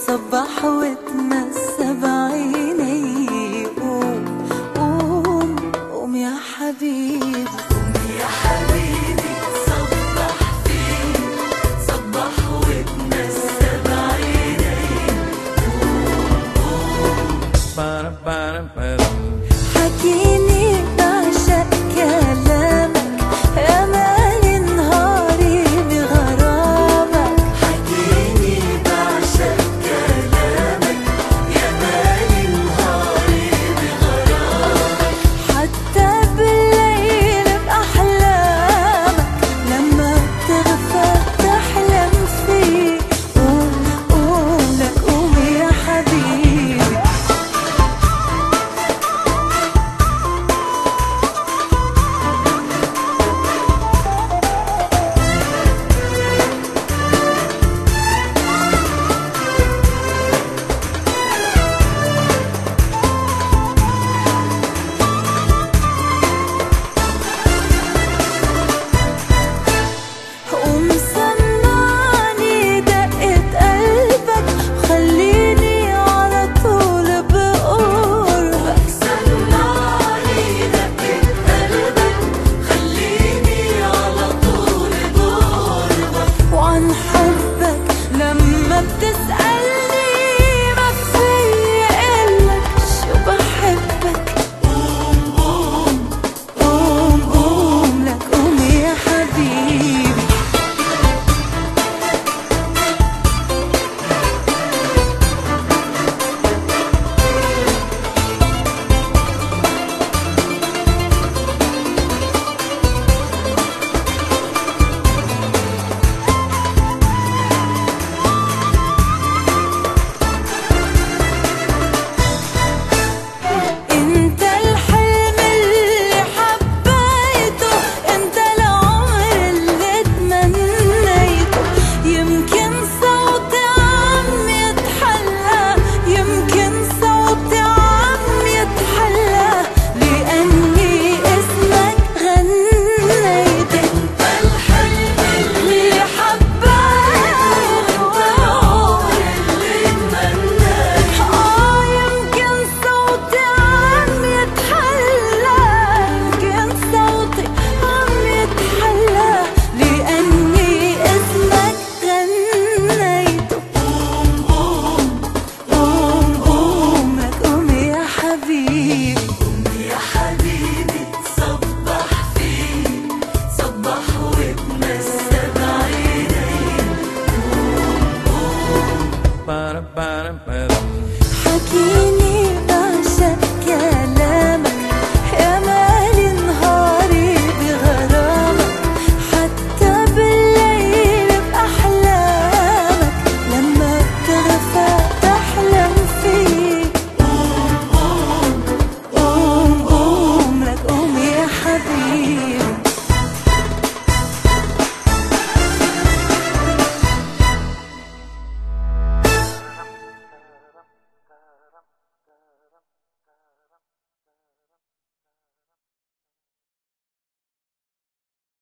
صبح وتمسى بعيني. قوم قوم قوم يا حبيبي، قوم يا حبيبي صبح فيني، صبح وتمسى بعيني. قوم قوم حكيني بعشق كلامك، يا مالي نهاري بغرامك. حكيني بعشق كلامك، يا مالي نهاري بغرامك. حتى بالليل بأحلامك، لما بتغفى بتحلم فيه. قوم قوم لك قوم يا حبيبي. قوم سمعني دقة قلبك، خليني على طول بقربك. سمعني دقة قلبك، خليني على طول بقربك. وعن حبك لما بتسألني، ما فيي قلك شو بحبك. قوم قوم قوم قوم لك قوم يا حبيبي. انت الحلم اللي حبيته، انت العمر اللي تمنيته. يمكن صوتي عم يتحلى، يمكن صوتي عم يتحلى، لأني اسمك غنيته. انت الحلم اللي حبيته، العمر اللي تمنيته. يمكن صوتي عم يتحلى، يمكن صوتي عم يتحلى، لأني اسمك غنيته. قوم قوم قوم قوم لك قوم يا حبيبي. قوم يا حبيبي صبح فيني، صبح وتمسى بعيني. قوم قوم